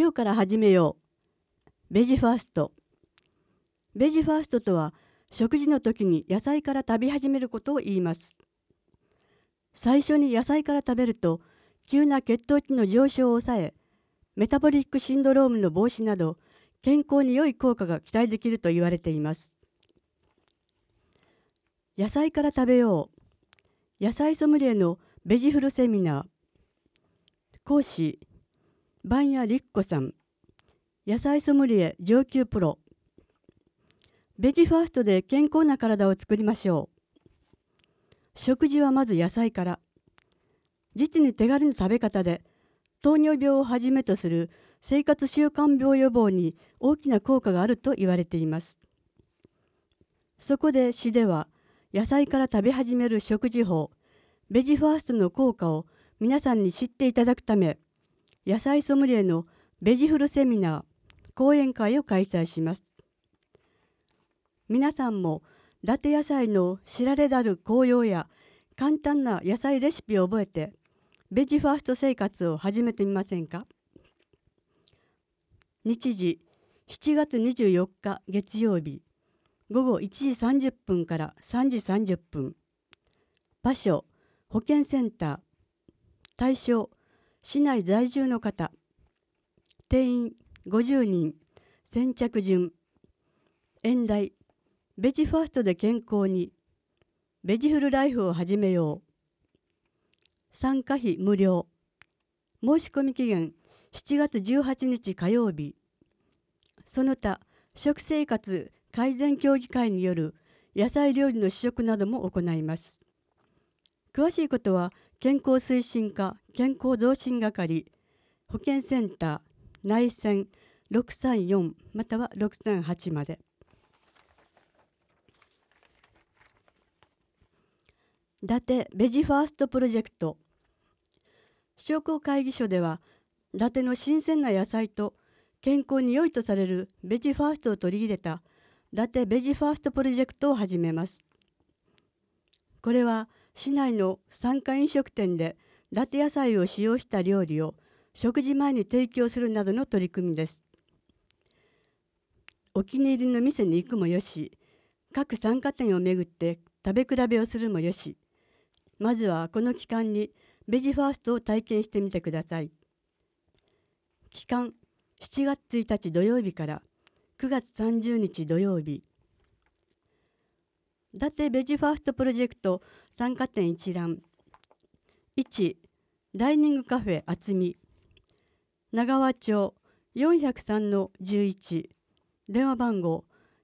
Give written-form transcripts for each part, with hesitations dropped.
今日から始めよう。ベジファースト。ベジファーストとは、食事の時に野菜から食べ始めることを言います。最初に野菜から食べると、急な血糖値の上昇を抑え、メタボリックシンドロームの防止など、健康に良い効果が期待できると言われています。野菜から食べよう。野菜ソムリエのベジフルセミナー。講師、番屋律子さん。野菜ソムリエ上級プロ。ベジファーストで健康な体を作りましょう。食事はまず野菜から。実に手軽な食べ方で、糖尿病をはじめとする生活習慣病予防に大きな効果があると言われています。そこで詩では、野菜から食べ始める食事法、ベジファーストの効果を皆さんに知っていただくため、野菜ソムリエのベジフルセミナー、講演会を開催します。皆さんも伊達野菜の知られざる効用や簡単な野菜レシピを覚えてベジファースト生活を始めてみませんか。日時7月24日月曜日午後1時30分から3時30分。場所保健センター。対象市内在住の方。定員50人。先着順。演題ベジファーストで健康に。ベジフルライフを始めよう。参加費無料。申し込み期限7月18日火曜日。その他、食生活改善協議会による野菜料理の試食なども行います。詳しいことは、健康推進課健康増進係、保健センター、内線634または638まで。伊達ベジファーストプロジェクト。商工会議所では、伊達の新鮮な野菜と健康に良いとされるベジファーストを取り入れた伊達ベジファーストプロジェクトを始めます。これは市内の産科飲食店で伊達野菜を使用した料理を食事前に提供するなどの取り組みです。お気に入りの店に行くもよし、各産科店を巡って食べ比べをするもよし、まずはこの期間にベジファーストを体験してみてください。期間7月1日土曜日から9月30日土曜日。伊達ベジファーストプロジェクト参加店一覧。1、ダイニングカフェあつみ。長和町403-11。電話番号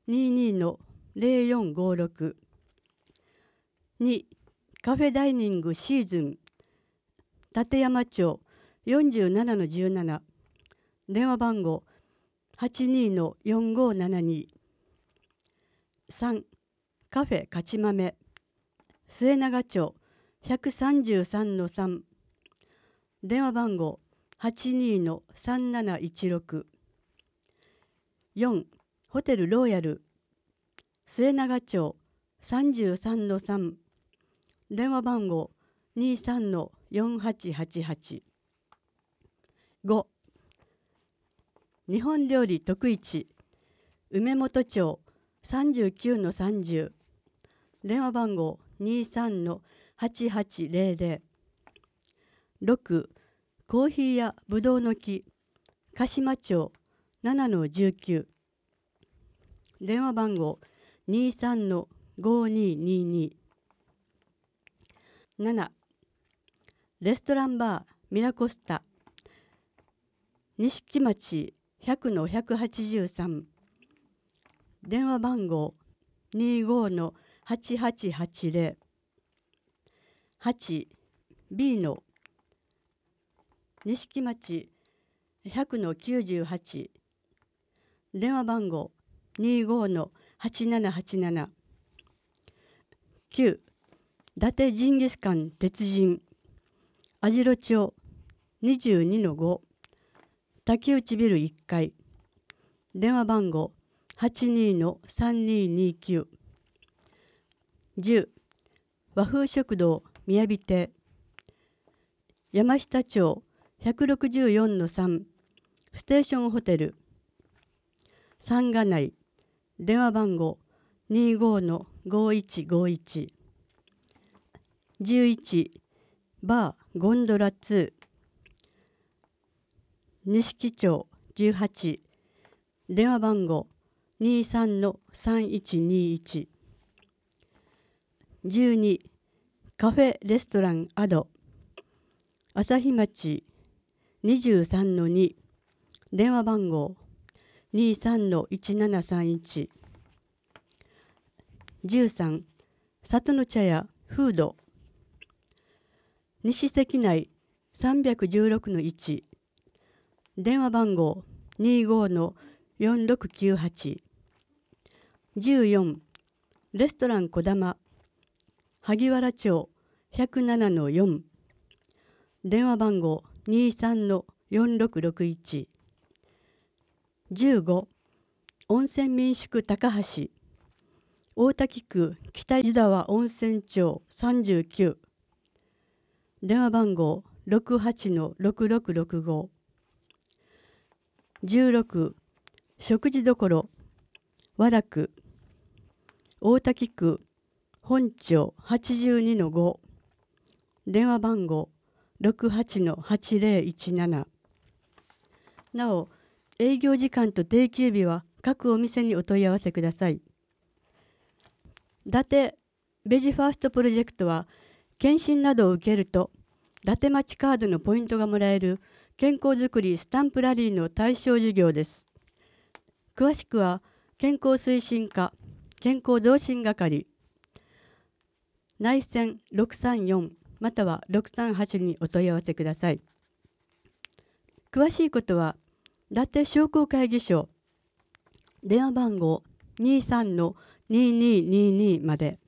22-0456。2、カフェダイニングシーズン。立山町47-17。電話番号82-4572。3、カフェ勝ち豆。末長町133-3。電話番号82-3716。4、ホテルローヤル。末長町33-3。電話番号23-4888。5、日本料理特市。梅本町39-30。電話番号23-8800。6、コーヒーやぶどうの木。鹿島町7-19。電話番号23-5222。7、レストランバーミラコスタ。錦町100-183。電話番号25-8880。8、B の錦町100-98。電話番号25-8787。9、伊達ジンギスカン鉄人。網代町22-5。竹内ビル1階。電話番号82-3229。10、和風食堂みやび亭。山下町164-3。 ステーションホテル三が内、電話番号 25-5151。 11バーゴンドラ2錦町18、電話番号 23-3121。 12カフェレストランアド朝日町23-2、電話番号 23-1731。 13里の茶屋フード西関内316-1、電話番号 25-4698。 14レストランこだま萩原町107-4、電話番号 23-4661。 15温泉民宿高橋大滝区北湯沢温泉町39、電話番号 68-6665。 16食事処和楽大滝区本町 82-5、電話番号 68-8017。 なお営業時間と定休日は各お店にお問い合わせください。伊達ベジファーストプロジェクトは検診などを受けると伊達町カードのポイントがもらえる健康づくりスタンプラリーの対象事業です。詳しくは健康推進課健康増進係内線634または638にお問い合わせください。詳しいことは伊達商工会議所電話番号 23-2222 まで。